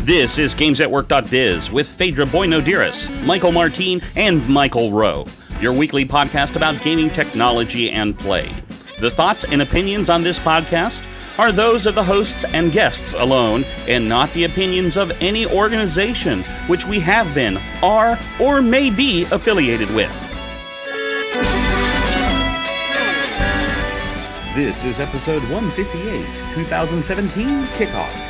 This is GamesAtWork.biz with Phaedra Boinodiris, Michael Martin, and Michael Rowe, your weekly podcast about gaming technology and play. The thoughts and opinions on this podcast are those of the hosts and guests alone, and not the opinions of any organization which we have been, are, or may be affiliated with. This is episode 158, 2017 Kickoff.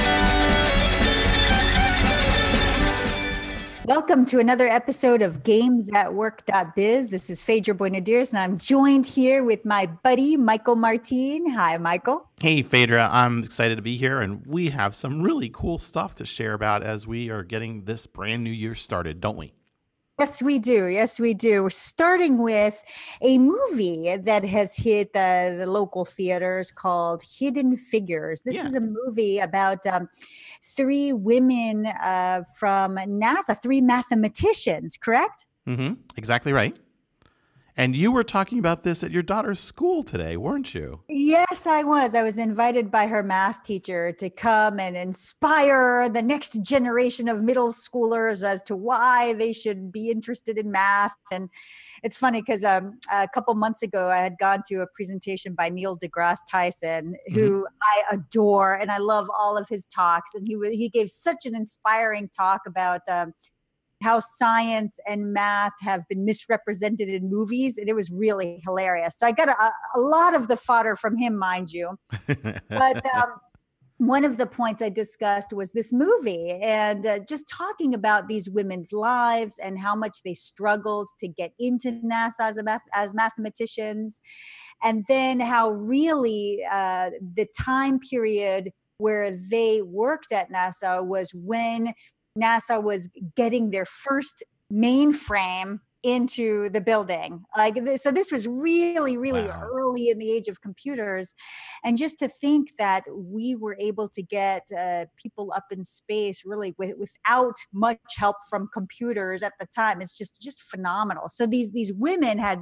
Welcome to another episode of GamesAtWork.biz. This is Phaedra Boinodiris, and I'm joined here with my buddy, Michael Martin. Hi, Michael. Hey, Phaedra. I'm excited to be here, and we have some really cool stuff to share about as we are getting this brand new year started, don't we? Yes, we do. Yes, we do. We're starting with a movie that has hit the local theaters called Hidden Figures. This is a movie about three women from NASA, three mathematicians, correct? Mm-hmm. Exactly right. And you were talking about this at your daughter's school today, weren't you? Yes, I was. I was invited by her math teacher to come and inspire the next generation of middle schoolers as to why they should be interested in math. And it's funny because a couple months ago, I had gone to a presentation by Neil deGrasse Tyson, who I adore, and I love all of his talks. And he gave such an inspiring talk about how science and math have been misrepresented in movies. And it was really hilarious. So I got a lot of the fodder from him, mind you. But one of the points I discussed was this movie and just talking about these women's lives and how much they struggled to get into NASA as mathematicians. And then how really the time period where they worked at NASA was when NASA was getting their first mainframe into the building. So this was really, really early in the age of computers. And just to think that we were able to get people up in space really without much help from computers at the time is just phenomenal. So these women had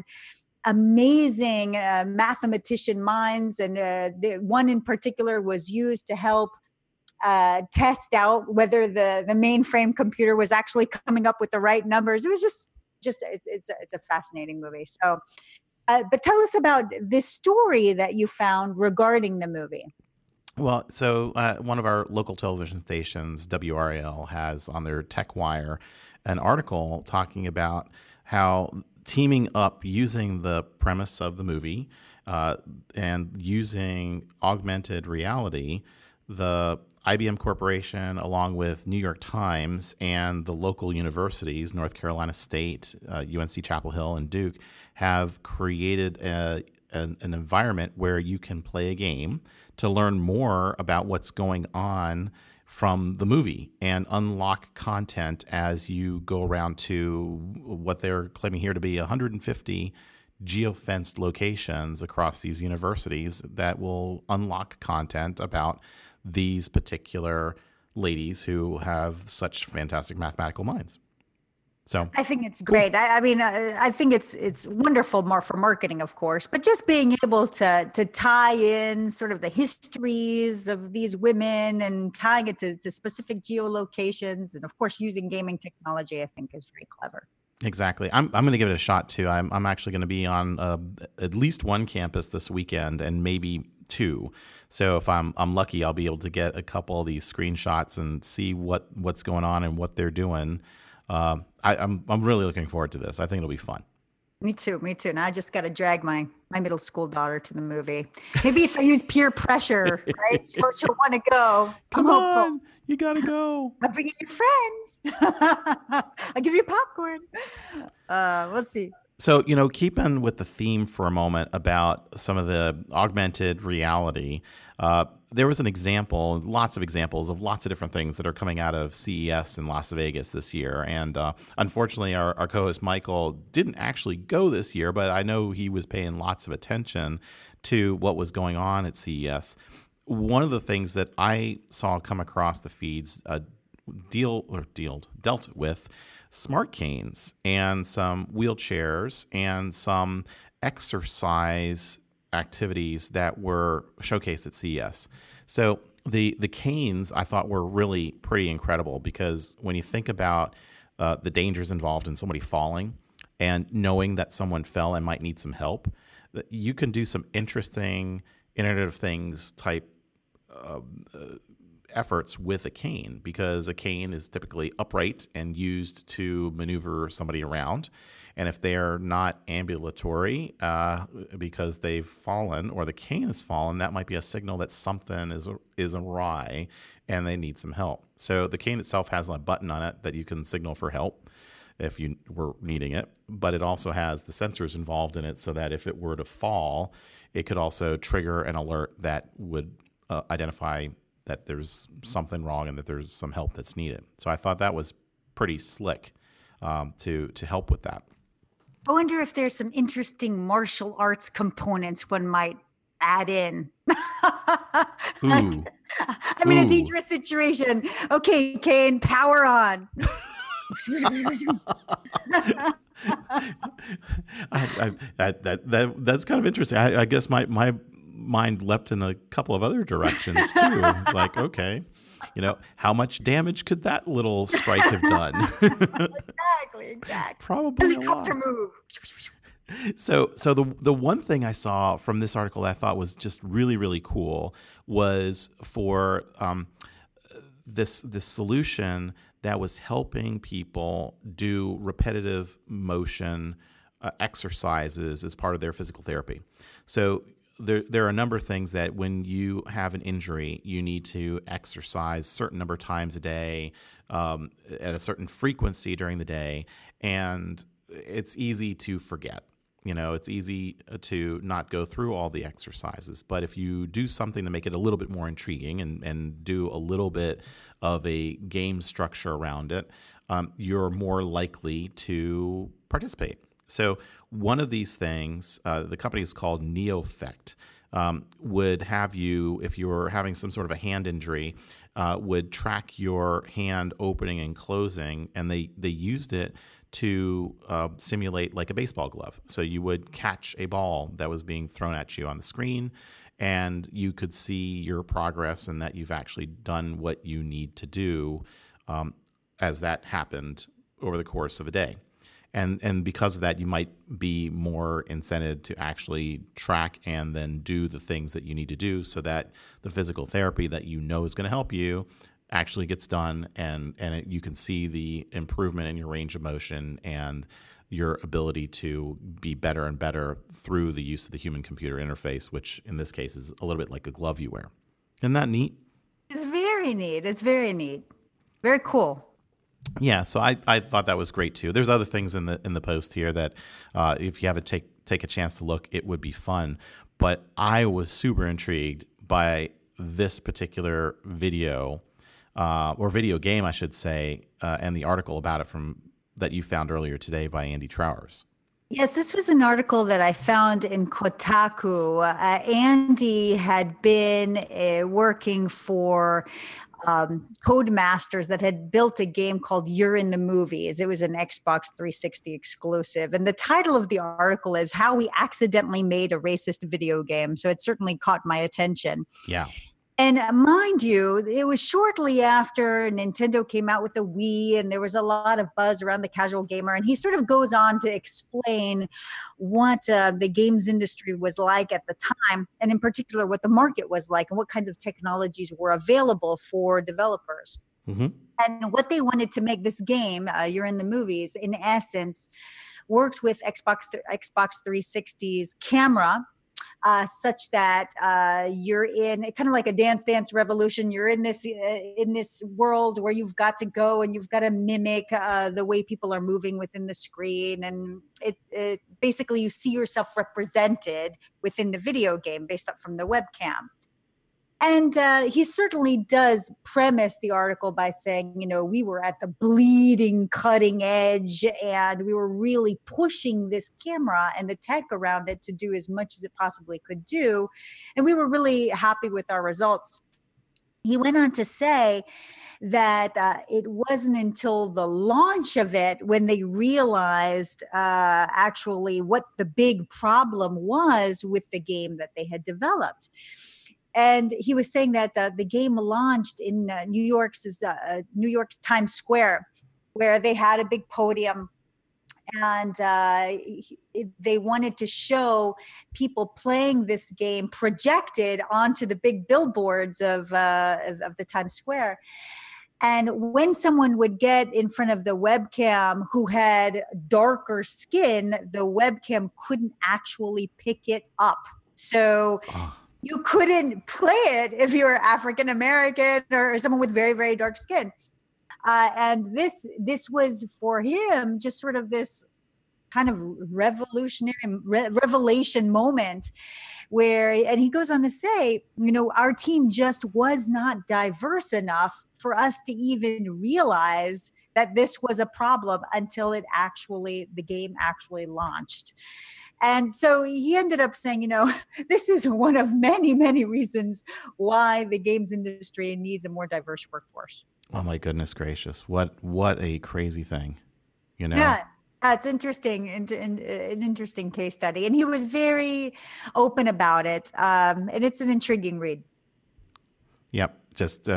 amazing mathematician minds, and the one in particular was used to help test out whether the mainframe computer was actually coming up with the right numbers. It was just it's a fascinating movie. So, but tell us about this story that you found regarding the movie. Well, so one of our local television stations, WRAL, has on their TechWire an article talking about how teaming up using the premise of the movie and using augmented reality, the IBM Corporation, along with New York Times and the local universities, North Carolina State, UNC Chapel Hill, and Duke, have created an environment where you can play a game to learn more about what's going on from the movie and unlock content as you go around to what they're claiming here to be 150 geofenced locations across these universities that will unlock content about these particular ladies who have such fantastic mathematical minds. So I think it's great. I mean, I think it's wonderful more for marketing, of course, but just being able to tie in sort of the histories of these women and tying it to specific geolocations, and of course using gaming technology, I think is very clever. Exactly. I'm going to give it a shot too. I'm actually going to be on at least one campus this weekend and maybe two. So if I'm lucky, I'll be able to get a couple of these screenshots and see what's going on and what they're doing. I'm really looking forward to this. I think it'll be fun. Me too. And I just got to drag my middle school daughter to the movie. Maybe if I use peer pressure, right? She'll want to go. Come on, you got to go. I'll bring in your friends. I'll give you popcorn. We'll see. So, keeping with the theme for a moment about some of the augmented reality, there was an example, lots of examples of lots of different things that are coming out of CES in Las Vegas this year. And unfortunately, our co-host Michael didn't actually go this year, but I know he was paying lots of attention to what was going on at CES. One of the things that I saw come across the feeds dealt with smart canes and some wheelchairs and some exercise activities that were showcased at CES. So The canes I thought were really pretty incredible, because when you think about the dangers involved in somebody falling and knowing that someone fell and might need some help, you can do some interesting Internet of Things type efforts with a cane, because a cane is typically upright and used to maneuver somebody around. And if they're not ambulatory because they've fallen or the cane has fallen, that might be a signal that something is awry and they need some help. So the cane itself has a button on it that you can signal for help if you were needing it, but it also has the sensors involved in it so that if it were to fall, it could also trigger an alert that would identify that there's something wrong and that there's some help that's needed. So I thought that was pretty slick to help with that. I wonder if there's some interesting martial arts components one might add in. Ooh. I'm in a dangerous situation. Okay, Kane, power on. That's kind of interesting. I guess my mind leapt in a couple of other directions too. It's like, okay, how much damage could that little strike have done? Exactly. Probably helicopter a lot. move. So the one thing I saw from this article that I thought was just really, really cool was for this solution that was helping people do repetitive motion exercises as part of their physical therapy. So there are a number of things that when you have an injury, you need to exercise a certain number of times a day at a certain frequency during the day, and it's easy to forget. It's easy to not go through all the exercises. But if you do something to make it a little bit more intriguing and do a little bit of a game structure around it, you're more likely to participate. So one of these things, the company is called Neofect, would have you, if you were having some sort of a hand injury, would track your hand opening and closing, and they used it to simulate like a baseball glove. So you would catch a ball that was being thrown at you on the screen, and you could see your progress and that you've actually done what you need to do as that happened over the course of a day. And because of that, you might be more incented to actually track and then do the things that you need to do so that the physical therapy that is going to help you actually gets done, and you can see the improvement in your range of motion and your ability to be better and better through the use of the human-computer interface, which in this case is a little bit like a glove you wear. Isn't that neat? It's very neat. It's very neat. Very cool. Yeah, so I thought that was great too. There's other things in the post here that if you have to take a chance to look, it would be fun. But I was super intrigued by this particular video or video game, I should say, and the article about it that you found earlier today by Andy Trowers. Yes, this was an article that I found in Kotaku. Andy had been working for Codemasters that had built a game called You're in the Movies. It was an Xbox 360 exclusive. And the title of the article is How We Accidentally Made a Racist Video Game. So it certainly caught my attention. Yeah. And mind you, it was shortly after Nintendo came out with the Wii, and there was a lot of buzz around the casual gamer. And he sort of goes on to explain what the games industry was like at the time, and in particular, what the market was like and what kinds of technologies were available for developers. Mm-hmm. And what they wanted to make this game, You're in the Movies, in essence, worked with Xbox 360's camera, such that you're in kind of like a Dance Revolution. You're in this world where you've got to go and you've got to mimic the way people are moving within the screen, and it basically you see yourself represented within the video game based up from the webcam. And he certainly does premise the article by saying, we were at the bleeding cutting edge and we were really pushing this camera and the tech around it to do as much as it possibly could do. And we were really happy with our results. He went on to say that it wasn't until the launch of it when they realized actually what the big problem was with the game that they had developed. And he was saying that the game launched in New York's Times Square, where they had a big podium. And they wanted to show people playing this game projected onto the big billboards of the Times Square. And when someone would get in front of the webcam who had darker skin, the webcam couldn't actually pick it up. So you couldn't play it if you were African American or someone with very, very dark skin. And this was for him just sort of this kind of revelation moment where, and he goes on to say, our team just was not diverse enough for us to even realize that this was a problem until the game actually launched. And so he ended up saying, this is one of many, many reasons why the games industry needs a more diverse workforce. Oh my goodness gracious! What a crazy thing, Yeah, that's interesting, and an interesting case study. And he was very open about it, and it's an intriguing read. Yep, just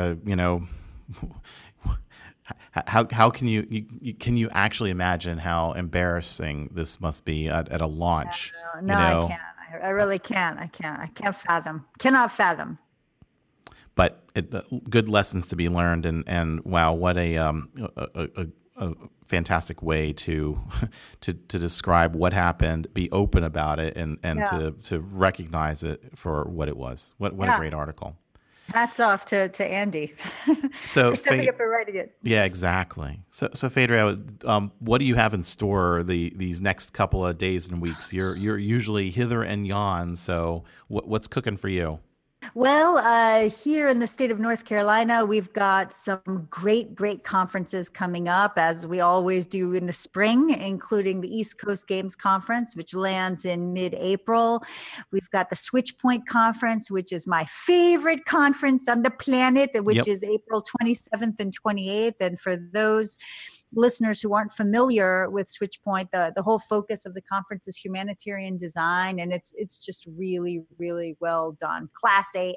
how can you actually imagine how embarrassing this must be at a launch? No, I can't. I really can't. I can't fathom. Cannot fathom. But good lessons to be learned, and wow, what a fantastic way to describe what happened, be open about it, and to recognize it for what it was. What a great article. Hats off to Andy for stepping up and writing it. Yeah, exactly. So Phaedra, what do you have in store these next couple of days and weeks? You're usually hither and yon, so what's cooking for you? Well, here in the state of North Carolina, we've got some great conferences coming up, as we always do in the spring, including the East Coast Games Conference, which lands in mid-April. We've got the Switchpoint Conference, which is my favorite conference on the planet, which is April 27th and 28th. And for those listeners who aren't familiar with Switchpoint, the whole focus of the conference is humanitarian design, and it's just really, really well done. Class A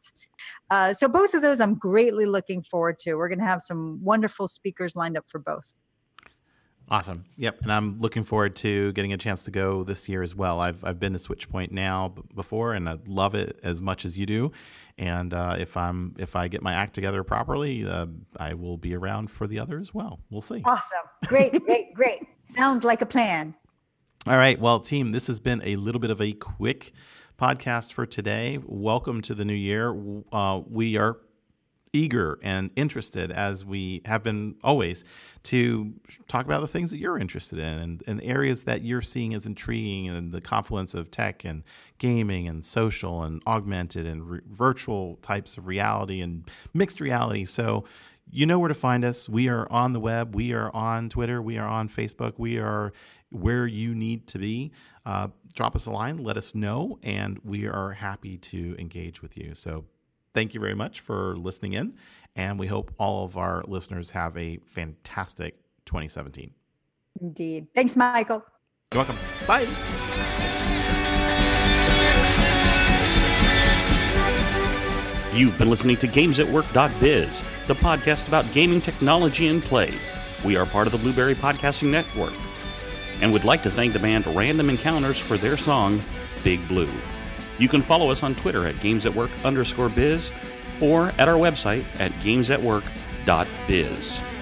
act. So both of those I'm greatly looking forward to. We're going to have some wonderful speakers lined up for both. Awesome. Yep. And I'm looking forward to getting a chance to go this year as well. I've been to Switchpoint now before, and I love it as much as you do. And if I get my act together properly, I will be around for the other as well. We'll see. Awesome. Great. Sounds like a plan. All right. Well, team, this has been a little bit of a quick podcast for today. Welcome to the new year. We are eager and interested, as we have been always, to talk about the things that you're interested in and areas that you're seeing as intriguing, and the confluence of tech and gaming and social and augmented and virtual types of reality and mixed reality. So you know where to find us. We are on the web. We are on Twitter. We are on Facebook. We are where you need to be. Drop us a line. Let us know, and we are happy to engage with you. So thank you very much for listening in, and we hope all of our listeners have a fantastic 2017. Indeed. Thanks, Michael. You're welcome. Bye. You've been listening to GamesAtWork.biz, the podcast about gaming technology and play. We are part of the Blueberry Podcasting Network, and would like to thank the band Random Encounters for their song, Big Blue. You can follow us on Twitter at GamesAtWork_biz or at our website at GamesAtWork.biz.